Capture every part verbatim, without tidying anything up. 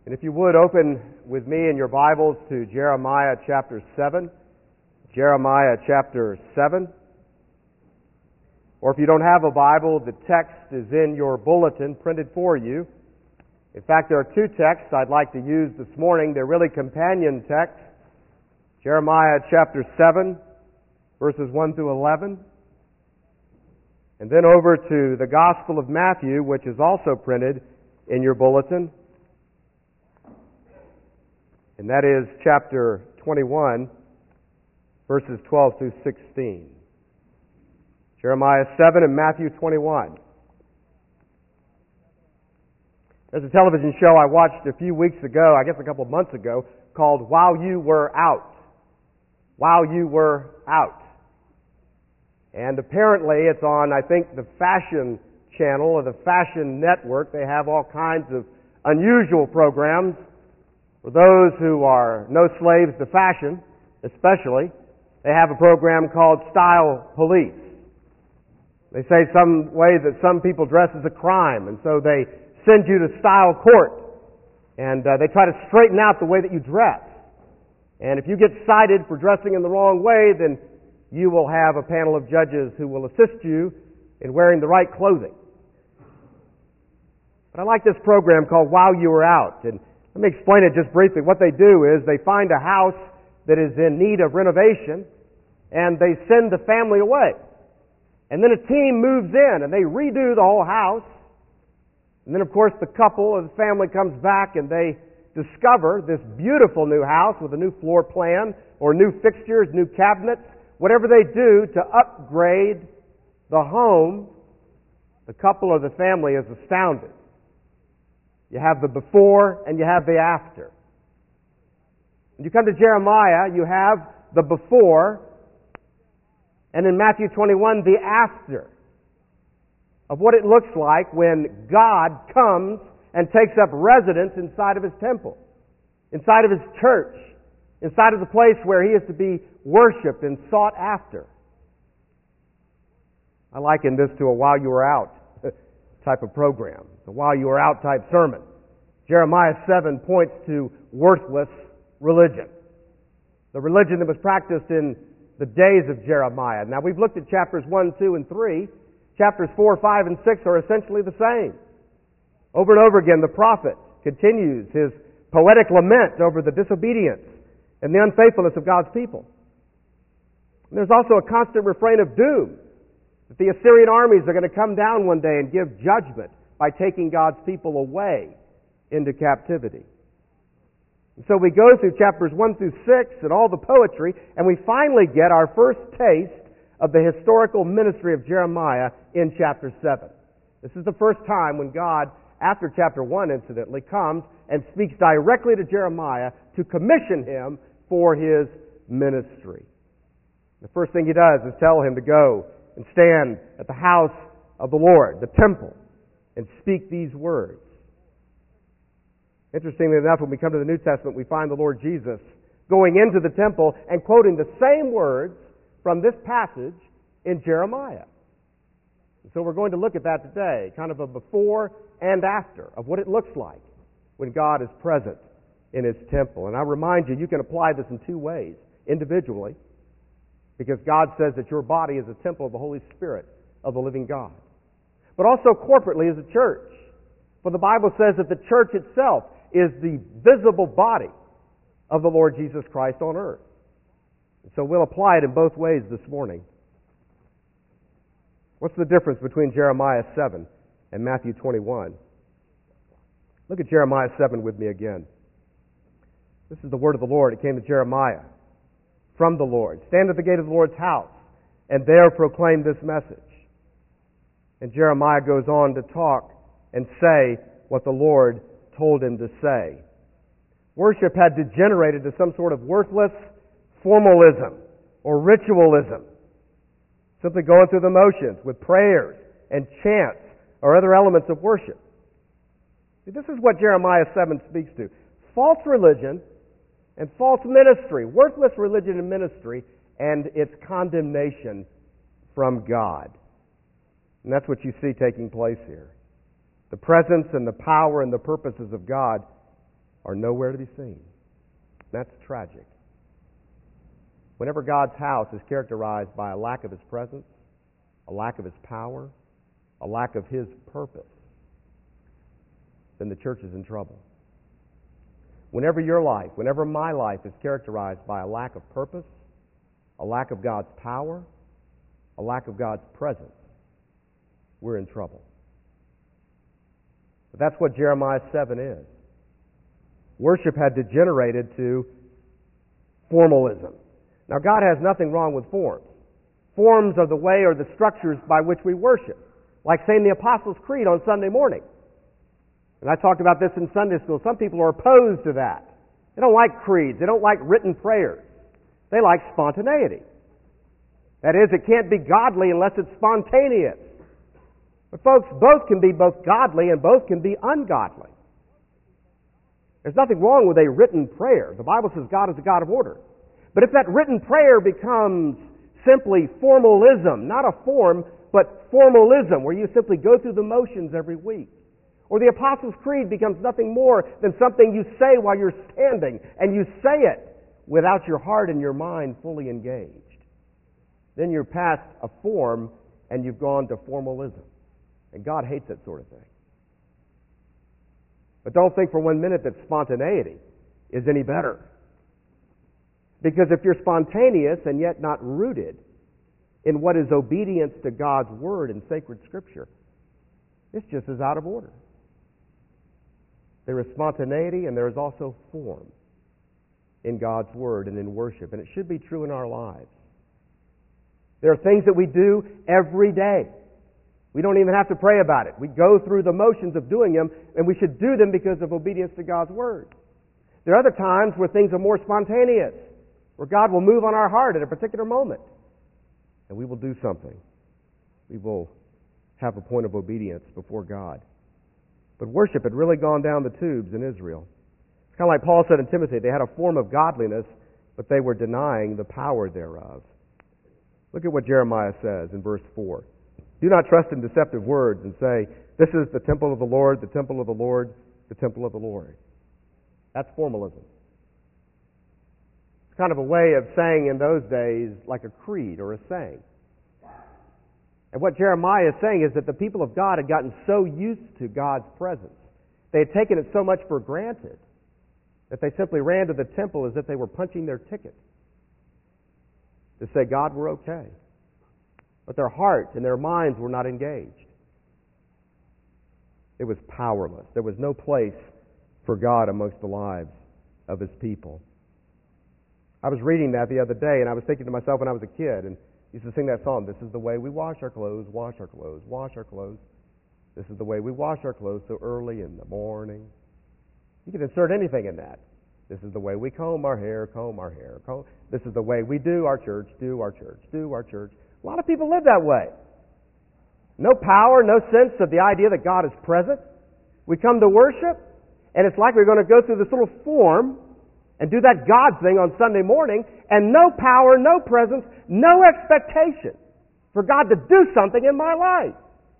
And if you would, open with me in your Bibles to Jeremiah chapter seven. Jeremiah chapter seven. Or if you don't have a Bible, the text is in your bulletin, printed for you. In fact, there are two texts I'd like to use this morning. They're really companion texts. Jeremiah chapter seven, verses one through eleven. And then over to the Gospel of Matthew, which is also printed in your bulletin. And that is chapter twenty-one, verses twelve through sixteen. Jeremiah seven and Matthew twenty-one. There's a television show I watched a few weeks ago, I guess a couple of months ago, called While You Were Out. While You Were Out. And apparently it's on, I think, the Fashion Channel or the Fashion Network. They have all kinds of unusual programs. For those who are no slaves to fashion, especially, they have a program called Style Police. They say some way that some people dress as a crime, and so they send you to style court, and uh, they try to straighten out the way that you dress. And if you get cited for dressing in the wrong way, then you will have a panel of judges who will assist you in wearing the right clothing. But I like this program called While You Were Out, and let me explain it just briefly. What they do is they find a house that is in need of renovation, and they send the family away. And then a team moves in, and they redo the whole house. And then, of course, the couple or the family comes back, and they discover this beautiful new house with a new floor plan, or new fixtures, new cabinets, whatever they do to upgrade the home. The couple or the family is astounded. You have the before and you have the after. When you come to Jeremiah, you have the before, and in Matthew twenty-one, the after of what it looks like when God comes and takes up residence inside of His temple, inside of His church, inside of the place where He is to be worshipped and sought after. I liken this to a While You Were Out type of program, the While You Were Out type sermon. Jeremiah seven points to worthless religion, the religion that was practiced in the days of Jeremiah. Now, we've looked at chapters one, two, and three. Chapters four, five, and six are essentially the same. Over and over again, the prophet continues his poetic lament over the disobedience and the unfaithfulness of God's people. And there's also a constant refrain of doom, that the Assyrian armies are going to come down one day and give judgment by taking God's people away into captivity. And so we go through chapters one through six and all the poetry, and we finally get our first taste of the historical ministry of Jeremiah in chapter seven. This is the first time when God, after chapter one incidentally, comes and speaks directly to Jeremiah to commission him for his ministry. The first thing he does is tell him to go and stand at the house of the Lord, the temple, and speak these words. Interestingly enough, when we come to the New Testament, we find the Lord Jesus going into the temple and quoting the same words from this passage in Jeremiah. So we're going to look at that today, kind of a before and after of what it looks like when God is present in His temple. And I remind you, you can apply this in two ways, individually, because God says that your body is a temple of the Holy Spirit of the living God. But also corporately as a church. For the Bible says that the church itself is the visible body of the Lord Jesus Christ on earth. So we'll apply it in both ways this morning. What's the difference between Jeremiah seven and Matthew twenty-one? Look at Jeremiah seven with me again. This is the word of the Lord. It came to Jeremiah from the Lord. Stand at the gate of the Lord's house, and there proclaim this message. And Jeremiah goes on to talk and say what the Lord told him to say. Worship had degenerated to some sort of worthless formalism or ritualism, simply going through the motions with prayers and chants or other elements of worship. See, this is what Jeremiah seven speaks to. False religion and false ministry, worthless religion and ministry, and its condemnation from God. And that's what you see taking place here. The presence and the power and the purposes of God are nowhere to be seen. That's tragic. Whenever God's house is characterized by a lack of His presence, a lack of His power, a lack of His purpose, then the church is in trouble. Whenever your life, whenever my life is characterized by a lack of purpose, a lack of God's power, a lack of God's presence, we're in trouble. But that's what Jeremiah seven is. Worship had degenerated to formalism. Now, God has nothing wrong with forms. Forms are the way or the structures by which we worship. Like saying the Apostles' Creed on Sunday morning. And I talked about this in Sunday school. Some people are opposed to that. They don't like creeds. They don't like written prayers. They like spontaneity. That is, it can't be godly unless it's spontaneous. But folks, both can be both godly and both can be ungodly. There's nothing wrong with a written prayer. The Bible says God is a God of order. But if that written prayer becomes simply formalism, not a form, but formalism, where you simply go through the motions every week, or the Apostles' Creed becomes nothing more than something you say while you're standing, and you say it without your heart and your mind fully engaged, then you're past a form and you've gone to formalism. And God hates that sort of thing. But don't think for one minute that spontaneity is any better. Because if you're spontaneous and yet not rooted in what is obedience to God's Word and sacred Scripture, it's just as out of order. There is spontaneity and there is also form in God's Word and in worship. And it should be true in our lives. There are things that we do every day. We don't even have to pray about it. We go through the motions of doing them, and we should do them because of obedience to God's Word. There are other times where things are more spontaneous, where God will move on our heart at a particular moment, and we will do something. We will have a point of obedience before God. But worship had really gone down the tubes in Israel. It's kind of like Paul said in Timothy, they had a form of godliness, but they were denying the power thereof. Look at what Jeremiah says in verse four. Do not trust in deceptive words and say, this is the temple of the Lord, the temple of the Lord, the temple of the Lord. That's formalism. It's kind of a way of saying in those days like a creed or a saying. And what Jeremiah is saying is that the people of God had gotten so used to God's presence, they had taken it so much for granted, that they simply ran to the temple as if they were punching their ticket to say, God, we're okay. But their hearts and their minds were not engaged. It was powerless. There was no place for God amongst the lives of His people. I was reading that the other day, and I was thinking to myself when I was a kid, and used to sing that song, this is the way we wash our clothes, wash our clothes, wash our clothes. This is the way we wash our clothes so early in the morning. You can insert anything in that. This is the way we comb our hair, comb our hair. Comb. This is the way we do our church, do our church, do our church. A lot of people live that way. No power, no sense of the idea that God is present. We come to worship, and it's like we're going to go through this little form and do that God thing on Sunday morning, and no power, no presence, no expectation for God to do something in my life.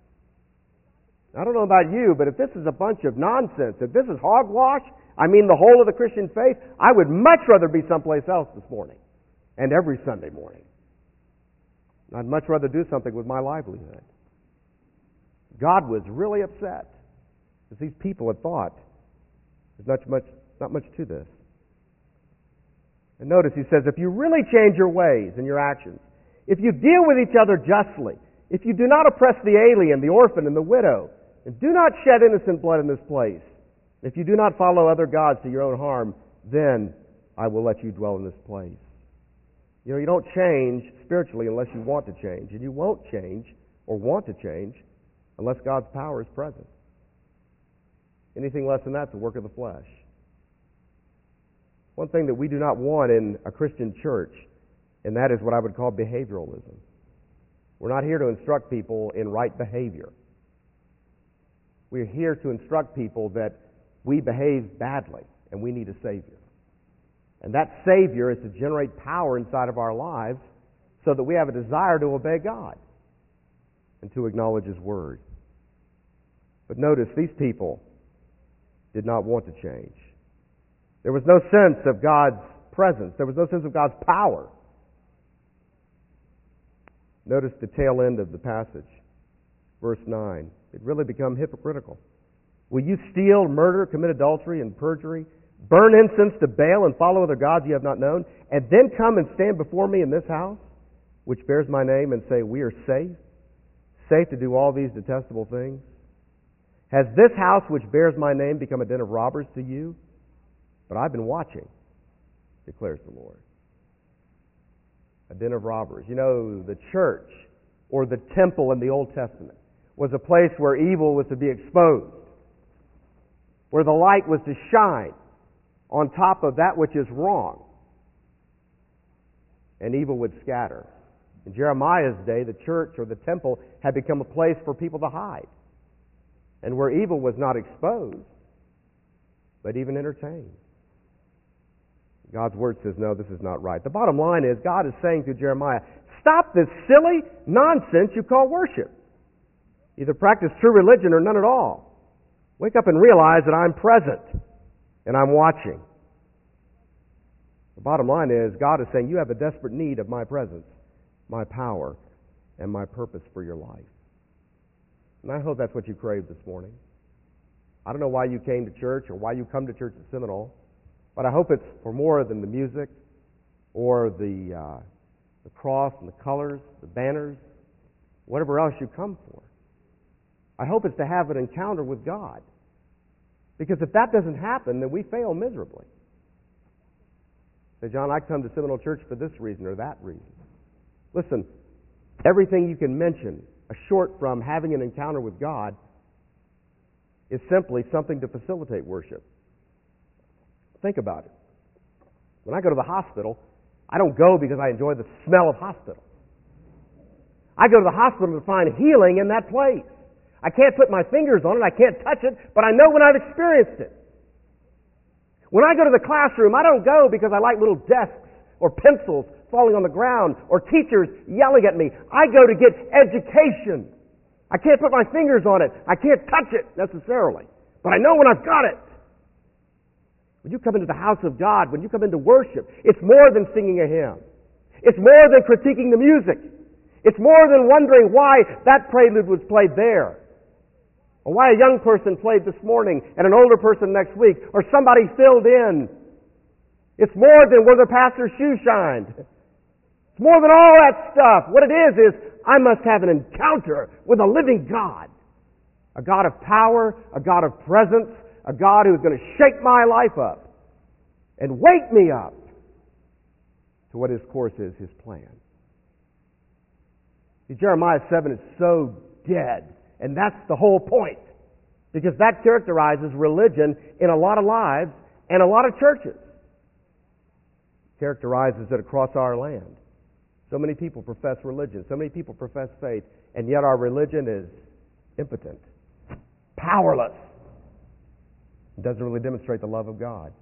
I don't know about you, but if this is a bunch of nonsense, if this is hogwash, I mean the whole of the Christian faith, I would much rather be someplace else this morning and every Sunday morning. I'd much rather do something with my livelihood. God was really upset because these people had thought there's not much, not much to this. And notice he says, if you really change your ways and your actions, if you deal with each other justly, if you do not oppress the alien, the orphan, and the widow, and do not shed innocent blood in this place, if you do not follow other gods to your own harm, then I will let you dwell in this place. You know, you don't change spiritually unless you want to change. And you won't change or want to change unless God's power is present. Anything less than that is a work of the flesh. One thing that we do not want in a Christian church, and that is what I would call behavioralism. We're not here to instruct people in right behavior. We're here to instruct people that we behave badly and we need a Savior. And that Savior is to generate power inside of our lives so that we have a desire to obey God and to acknowledge His Word. But notice, these people did not want to change. There was no sense of God's presence. There was no sense of God's power. Notice the tail end of the passage, verse nine. It really become hypocritical. Will you steal, murder, commit adultery and perjury, burn incense to Baal and follow other gods you have not known, and then come and stand before me in this house, which bears my name, and say, we are safe, safe to do all these detestable things? Has this house which bears my name become a den of robbers to you? But I've been watching, declares the Lord. A den of robbers. You know, the church or the temple in the Old Testament was a place where evil was to be exposed, where the light was to shine on top of that which is wrong, and evil would scatter. In Jeremiah's day, the church or the temple had become a place for people to hide, and where evil was not exposed, but even entertained. God's Word says, no, this is not right. The bottom line is, God is saying to Jeremiah, stop this silly nonsense you call worship. Either practice true religion or none at all. Wake up and realize that I'm present and I'm watching. The bottom line is, God is saying, you have a desperate need of my presence, my power, and my purpose for your life. And I hope that's what you crave this morning. I don't know why you came to church or why you come to church at Seminole, but I hope it's for more than the music or the, uh, the cross and the colors, the banners, whatever else you come for. I hope it's to have an encounter with God. Because if that doesn't happen, then we fail miserably. Say, John, I come to Seminole Church for this reason or that reason. Listen, everything you can mention short from having an encounter with God is simply something to facilitate worship. Think about it. When I go to the hospital, I don't go because I enjoy the smell of hospital. I go to the hospital to find healing in that place. I can't put my fingers on it, I can't touch it, but I know when I've experienced it. When I go to the classroom, I don't go because I like little desks or pencils falling on the ground or teachers yelling at me. I go to get education. I can't put my fingers on it. I can't touch it necessarily, but I know when I've got it. When you come into the house of God, when you come into worship, it's more than singing a hymn. It's more than critiquing the music. It's more than wondering why that prelude was played there, or why a young person played this morning and an older person next week, or somebody filled in. It's more than where the pastor's shoe shined. It's more than all that stuff. What it is is, I must have an encounter with a living God. A God of power, a God of presence, a God who's going to shake my life up and wake me up to what His course is, His plan. See, Jeremiah seven is so dead, and that's the whole point, because that characterizes religion in a lot of lives and a lot of churches. It characterizes it across our land. So many people profess religion, so many people profess faith, and yet our religion is impotent, powerless. It doesn't really demonstrate the love of God.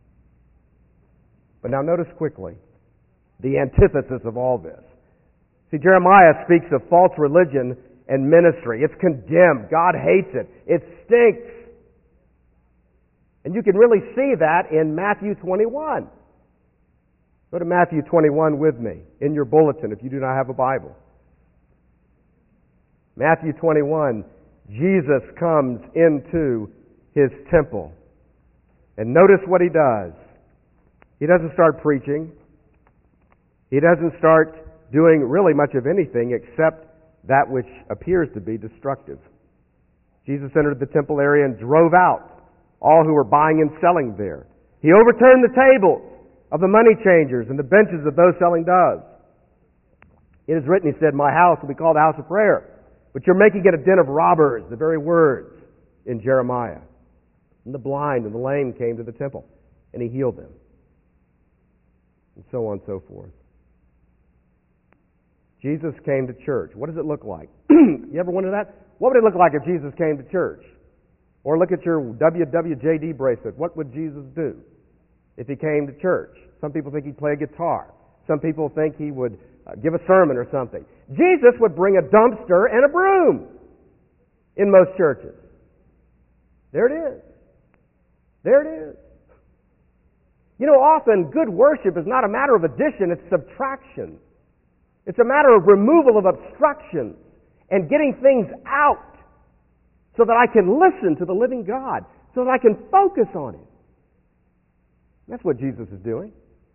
But now notice quickly the antithesis of all this. See, Jeremiah speaks of false religion and ministry. It's condemned. God hates it. It stinks. And you can really see that in Matthew twenty-one. Go to Matthew twenty-one with me in your bulletin if you do not have a Bible. Matthew twenty-one, Jesus comes into His temple. And notice what He does. He doesn't start preaching. He doesn't start doing really much of anything except that which appears to be destructive. Jesus entered the temple area and drove out all who were buying and selling there. He overturned the tables of the money changers and the benches of those selling doves. It is written, He said, my house will be called a house of prayer, but you're making it a den of robbers, the very words in Jeremiah. And the blind and the lame came to the temple, and He healed them. And so on and so forth. Jesus came to church. What does it look like? You ever wonder that? What would it look like if Jesus came to church? Or look at your W W J D bracelet. What would Jesus do if He came to church? Some people think He'd play a guitar. Some people think He would uh, give a sermon or something. Jesus would bring a dumpster and a broom in most churches. There it is. There it is. You know, often good worship is not a matter of addition, it's subtraction. It's a matter of removal of obstructions and getting things out so that I can listen to the living God, so that I can focus on Him. That's what Jesus is doing.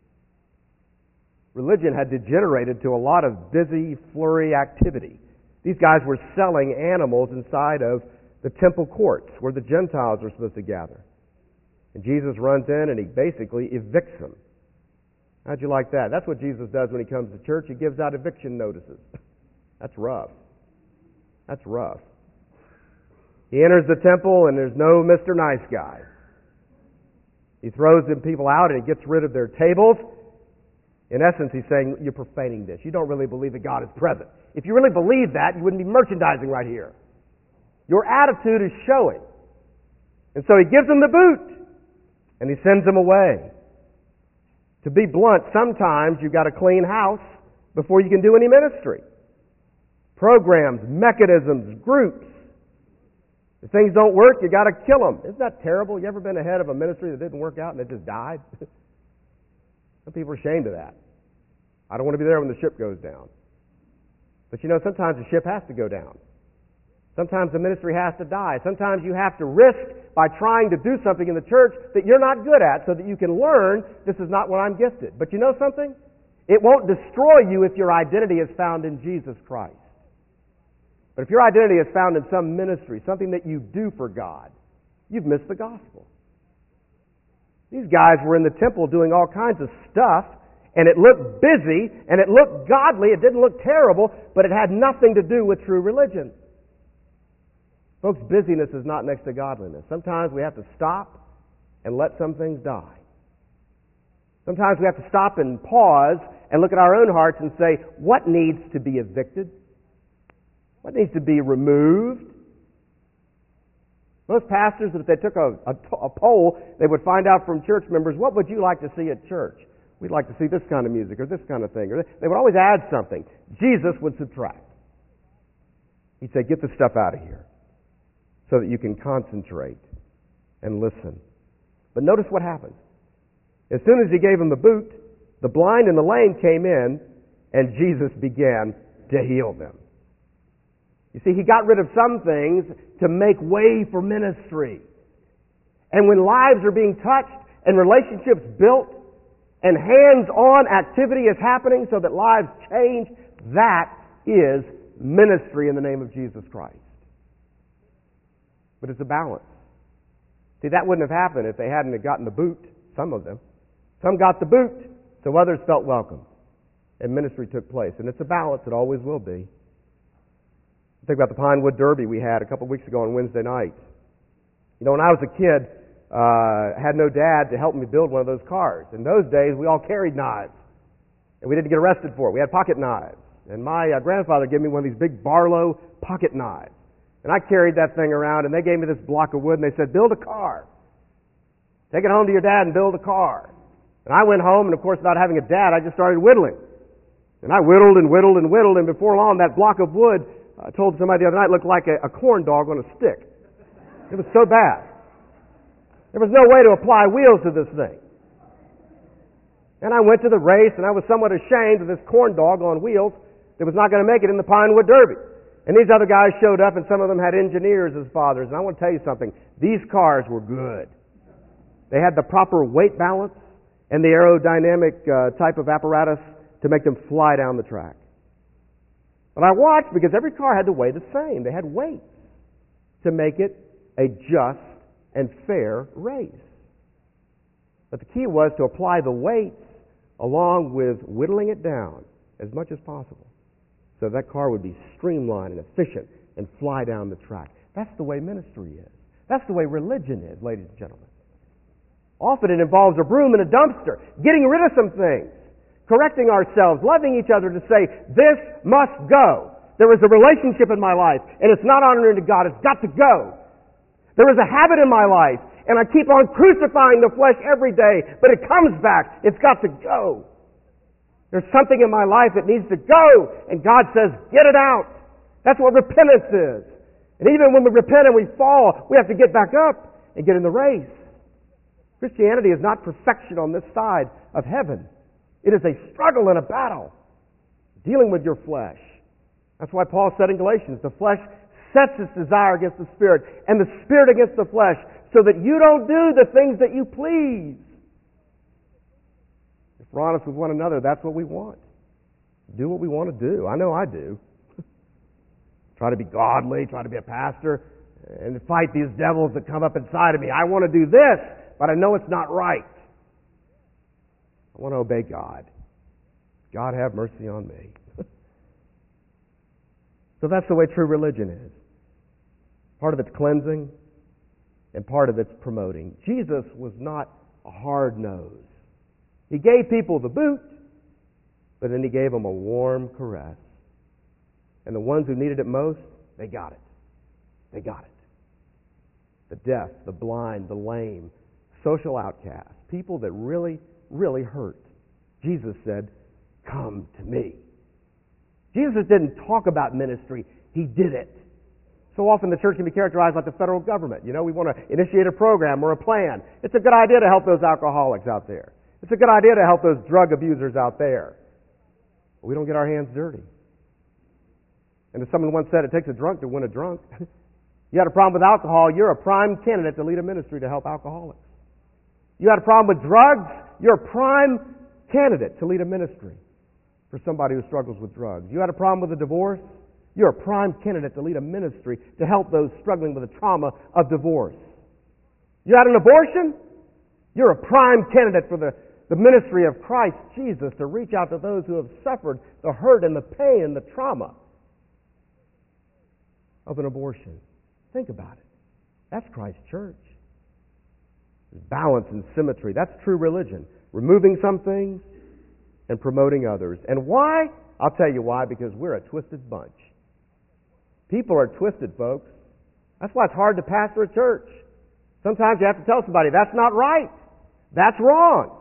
Religion had degenerated to a lot of busy, flurry activity. These guys were selling animals inside of the temple courts where the Gentiles were supposed to gather. And Jesus runs in and He basically evicts them. How'd you like that? That's what Jesus does when He comes to church. He gives out eviction notices. That's rough. That's rough. He enters the temple and there's no Mister Nice Guy. He throws them people out and He gets rid of their tables. In essence, He's saying, you're profaning this. You don't really believe that God is present. If you really believe that, you wouldn't be merchandising right here. Your attitude is showing. And so He gives them the boot. And He sends them away. To be blunt, sometimes you've got to clean house before you can do any ministry. Programs, mechanisms, groups. If things don't work, you got to kill them. Isn't that terrible? You ever been ahead of a ministry that didn't work out and it just died? Some people are ashamed of that. I don't want to be there when the ship goes down. But you know, sometimes the ship has to go down. Sometimes the ministry has to die. Sometimes you have to risk by trying to do something in the church that you're not good at so that you can learn this is not where I'm gifted. But you know something? It won't destroy you if your identity is found in Jesus Christ. But if your identity is found in some ministry, something that you do for God, you've missed the gospel. These guys were in the temple doing all kinds of stuff, and it looked busy, and it looked godly. It didn't look terrible, but it had nothing to do with true religion. Folks, busyness is not next to godliness. Sometimes we have to stop and let some things die. Sometimes we have to stop and pause and look at our own hearts and say, what needs to be evicted? What needs to be removed? Most pastors, if they took a, a, a poll, they would find out from church members, what would you like to see at church? We'd like to see this kind of music or this kind of thing. Or they would always add something. Jesus would subtract. He'd say, get the stuff out of here so that you can concentrate and listen. But notice what happens. As soon as He gave them the boot, the blind and the lame came in, and Jesus began to heal them. You see, He got rid of some things to make way for ministry. And when lives are being touched and relationships built and hands-on activity is happening so that lives change, that is ministry in the name of Jesus Christ. But it's a balance. See, that wouldn't have happened if they hadn't have gotten the boot, some of them. Some got the boot, so others felt welcome. And ministry took place. And it's a balance. It always will be. Think about the Pinewood Derby we had a couple of weeks ago on Wednesday night. You know, when I was a kid, uh, I had no dad to help me build one of those cars. In those days, we all carried knives. And we didn't get arrested for it. We had pocket knives. And my uh, grandfather gave me one of these big Barlow pocket knives. And I carried that thing around, and they gave me this block of wood, and they said, build a car. Take it home to your dad and build a car. And I went home, and of course, not having a dad, I just started whittling. And I whittled and whittled and whittled, and before long, that block of wood, I told somebody the other night, looked like a, a corn dog on a stick. It was so bad. There was no way to apply wheels to this thing. And I went to the race, and I was somewhat ashamed of this corn dog on wheels that was not going to make it in the Pinewood Derby. And these other guys showed up, and some of them had engineers as fathers. And I want to tell you something. These cars were good. They had the proper weight balance and the aerodynamic uh, type of apparatus to make them fly down the track. But I watched because every car had to weigh the same. They had weights to make it a just and fair race. But the key was to apply the weights along with whittling it down as much as possible so that car would be streamlined and efficient and fly down the track. That's the way ministry is. That's the way religion is, ladies and gentlemen. Often it involves a broom and a dumpster, getting rid of some things, correcting ourselves, loving each other to say, this must go. There is a relationship in my life, and it's not honoring to God. It's got to go. There is a habit in my life, and I keep on crucifying the flesh every day, but it comes back. It's got to go. There's something in my life that needs to go, and God says, get it out. That's what repentance is. And even when we repent and we fall, we have to get back up and get in the race. Christianity is not perfection on this side of heaven. It is a struggle and a battle, dealing with your flesh. That's why Paul said in Galatians, the flesh sets its desire against the Spirit, and the Spirit against the flesh, so that you don't do the things that you please. If we're honest with one another, that's what we want. Do what we want to do. I know I do. Try to be godly, try to be a pastor, and fight these devils that come up inside of me. I want to do this, but I know it's not right. I want to obey God. God have mercy on me. So that's the way true religion is. Part of it's cleansing, and part of it's promoting. Jesus was not a hard nose. He gave people the boot, but then he gave them a warm caress. And the ones who needed it most, they got it. They got it. The deaf, the blind, the lame, social outcasts, people that really, really hurt. Jesus said, "Come to me." Jesus didn't talk about ministry, he did it. So often the church can be characterized like the federal government. You know, we want to initiate a program or a plan. It's a good idea to help those alcoholics out there. It's a good idea to help those drug abusers out there. But we don't get our hands dirty. And as someone once said, it takes a drunk to win a drunk. You had a problem with alcohol, you're a prime candidate to lead a ministry to help alcoholics. You had a problem with drugs, you're a prime candidate to lead a ministry for somebody who struggles with drugs. You had a problem with a divorce, you're a prime candidate to lead a ministry to help those struggling with the trauma of divorce. You had an abortion, you're a prime candidate for the, the ministry of Christ Jesus to reach out to those who have suffered the hurt and the pain and the trauma of an abortion. Think about it. That's Christ's church. There's balance and symmetry. That's true religion. Removing some things and promoting others. And why? I'll tell you why. Because we're a twisted bunch. People are twisted, folks. That's why it's hard to pastor a church. Sometimes you have to tell somebody, that's not right. That's wrong.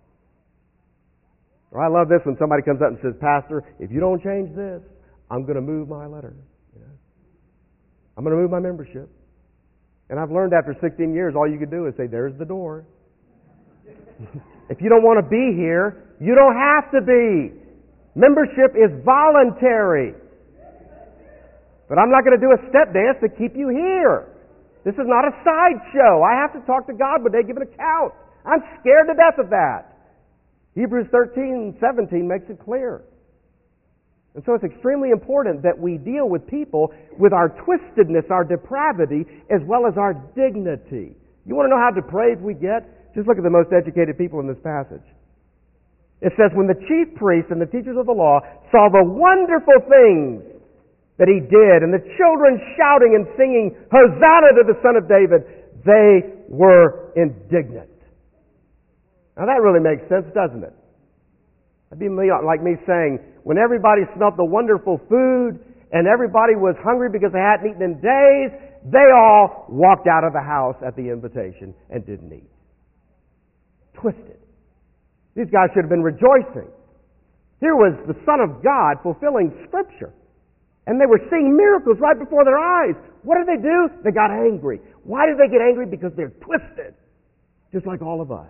Or I love this when somebody comes up and says, "Pastor, if you don't change this, I'm going to move my letter. I'm going to move my membership." And I've learned after sixteen years, all you can do is say, "There's the door." If you don't want to be here, you don't have to be. Membership is voluntary. But I'm not going to do a step dance to keep you here. This is not a sideshow. I have to talk to God when they give an account. I'm scared to death of that. Hebrews thirteen seventeen makes it clear. And so it's extremely important that we deal with people with our twistedness, our depravity, as well as our dignity. You want to know how depraved we get? Just look at the most educated people in this passage. It says, when the chief priests and the teachers of the law saw the wonderful things that he did, and the children shouting and singing, "Hosanna to the Son of David," they were indignant. Now that really makes sense, doesn't it? That'd be like me saying, when everybody smelled the wonderful food and everybody was hungry because they hadn't eaten in days, they all walked out of the house at the invitation and didn't eat. Twisted. These guys should have been rejoicing. Here was the Son of God fulfilling Scripture. And they were seeing miracles right before their eyes. What did they do? They got angry. Why did they get angry? Because they're twisted. Just like all of us.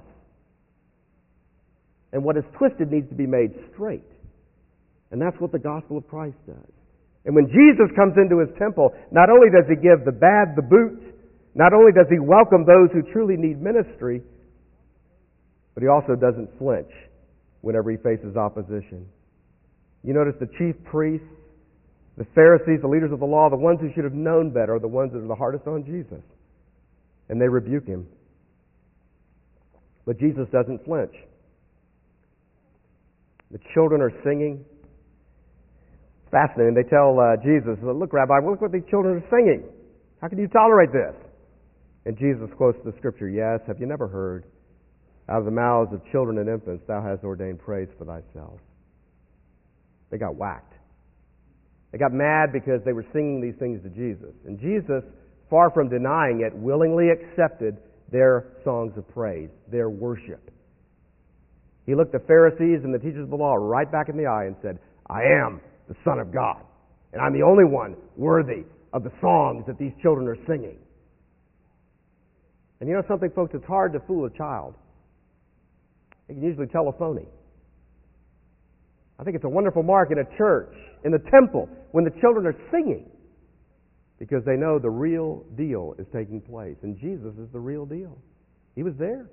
And what is twisted needs to be made straight. And that's what the gospel of Christ does. And when Jesus comes into his temple, not only does he give the bad the boot, not only does he welcome those who truly need ministry, but he also doesn't flinch whenever he faces opposition. You notice the chief priests, the Pharisees, the leaders of the law, the ones who should have known better, are the ones that are the hardest on Jesus. And they rebuke him. But Jesus doesn't flinch. The children are singing. Fascinating. They tell uh, Jesus, "Look, Rabbi, look what these children are singing. How can you tolerate this?" And Jesus quotes the scripture, "Yes, have you never heard? Out of the mouths of children and infants thou hast ordained praise for thyself." They got whacked. They got mad because they were singing these things to Jesus. And Jesus, far from denying it, willingly accepted their songs of praise, their worship. He looked the Pharisees and the teachers of the law right back in the eye and said, "I am the Son of God, and I'm the only one worthy of the songs that these children are singing." And you know something, folks? It's hard to fool a child. You can usually tell a phony. I think it's a wonderful mark in a church, in the temple, when the children are singing, because they know the real deal is taking place. And Jesus is the real deal. He was there.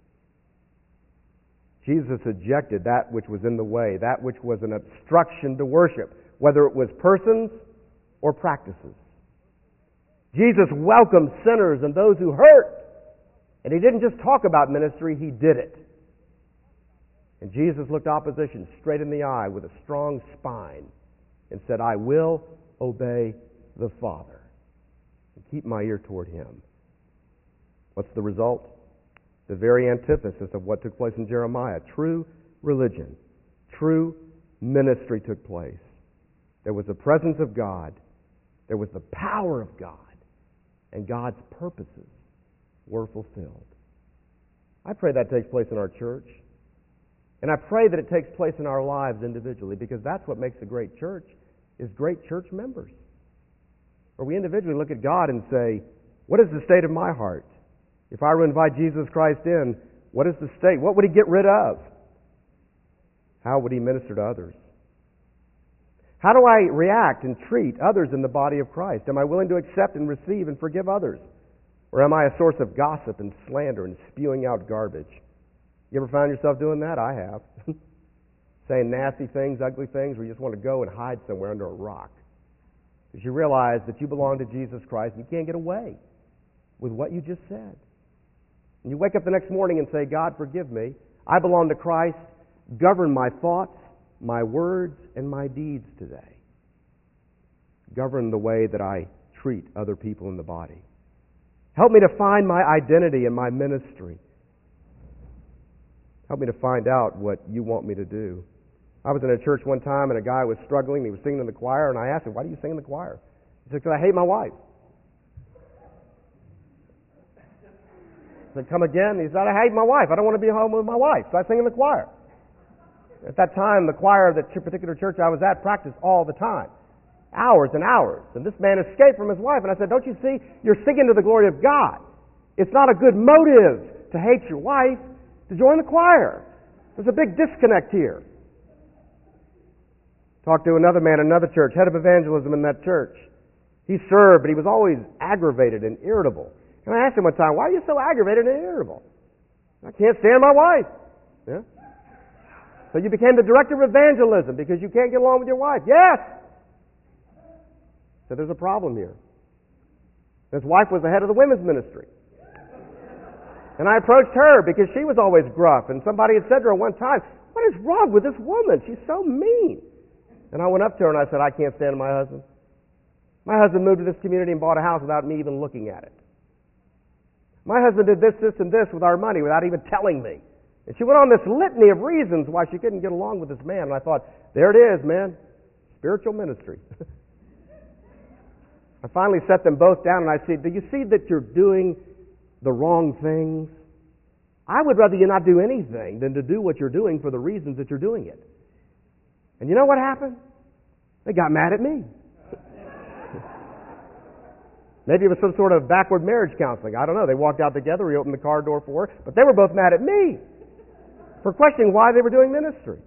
Jesus ejected that which was in the way, that which was an obstruction to worship, whether it was persons or practices. Jesus welcomed sinners and those who hurt. And He didn't just talk about ministry, He did it. And Jesus looked opposition straight in the eye with a strong spine and said, I will obey the Father and keep my ear toward Him. What's the result? The very antithesis of what took place in Jeremiah. True religion, true ministry took place. There was the presence of God. There was the power of God. And God's purposes were fulfilled. I pray that takes place in our church. And I pray that it takes place in our lives individually, because that's what makes a great church, is great church members. Where we individually look at God and say, what is the state of my heart? If I were to invite Jesus Christ in, what is the state? What would He get rid of? How would He minister to others? How do I react and treat others in the body of Christ? Am I willing to accept and receive and forgive others? Or am I a source of gossip and slander and spewing out garbage? You ever found yourself doing that? I have. Saying nasty things, ugly things, where you just want to go and hide somewhere under a rock. Because you realize that you belong to Jesus Christ and you can't get away with what you just said. And you wake up the next morning and say, God, forgive me. I belong to Christ. Govern my thoughts, my words, and my deeds today. Govern the way that I treat other people in the body. Help me to find my identity in my ministry. Help me to find out what you want me to do. I was in a church one time and a guy was struggling. He was singing in the choir, and I asked him, why do you sing in the choir? He said, because I hate my wife. I said, come again? He said, I hate my wife. I don't want to be home with my wife, so I sing in the choir. At that time, the choir of the particular church I was at practiced all the time. Hours and hours. And this man escaped from his wife. And I said, don't you see? You're singing to the glory of God. It's not a good motive to hate your wife, to join the choir. There's a big disconnect here. Talked to another man in another church, head of evangelism in that church. He served, but he was always aggravated and irritable. And I asked him one time, why are you so aggravated and irritable? I can't stand my wife. Yeah? So you became the director of evangelism because you can't get along with your wife. Yes! So there's a problem here. His wife was the head of the women's ministry. And I approached her because she was always gruff. And somebody had said to her one time, what is wrong with this woman? She's so mean. And I went up to her and I said, I can't stand my husband. My husband moved to this community and bought a house without me even looking at it. My husband did this, this, and this with our money without even telling me. And she went on this litany of reasons why she couldn't get along with this man. And I thought, there it is, man. Spiritual ministry. I finally set them both down and I said, do you see that you're doing the wrong things? I would rather you not do anything than to do what you're doing for the reasons that you're doing it. And you know what happened? They got mad at me. Maybe it was some sort of backward marriage counseling. I don't know. They walked out together. He opened the car door for her. But they were both mad at me for questioning why they were doing ministry.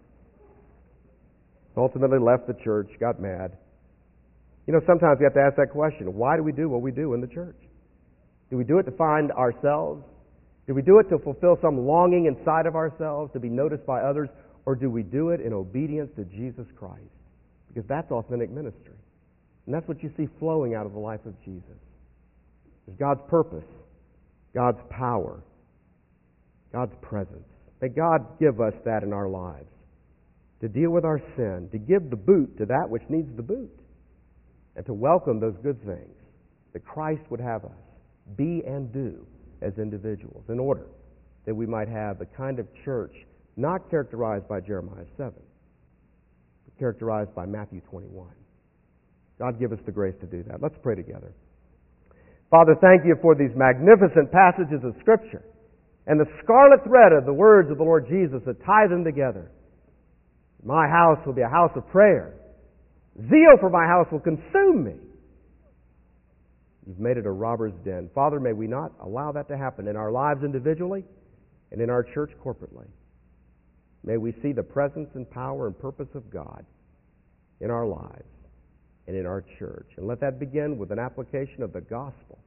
Ultimately left the church, got mad. You know, sometimes we have to ask that question. Why do we do what we do in the church? Do we do it to find ourselves? Do we do it to fulfill some longing inside of ourselves, to be noticed by others? Or do we do it in obedience to Jesus Christ? Because that's authentic ministry. And that's what you see flowing out of the life of Jesus. It's God's purpose, God's power, God's presence. May God give us that in our lives. To deal with our sin, to give the boot to that which needs the boot, and to welcome those good things that Christ would have us be and do as individuals, in order that we might have the kind of church not characterized by Jeremiah seven, but characterized by Matthew twenty-one. God give us the grace to do that. Let's pray together. Father, thank you for these magnificent passages of Scripture and the scarlet thread of the words of the Lord Jesus that tie them together. My house will be a house of prayer. Zeal for my house will consume me. You've made it a robber's den. Father, may we not allow that to happen in our lives individually and in our church corporately. May we see the presence and power and purpose of God in our lives and in our church. And let that begin with an application of the gospel,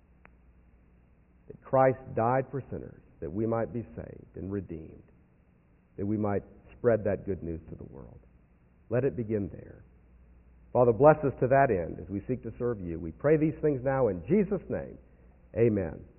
that Christ died for sinners, that we might be saved and redeemed, that we might spread that good news to the world. Let it begin there. Father, bless us to that end as we seek to serve you. We pray these things now in Jesus' name. Amen.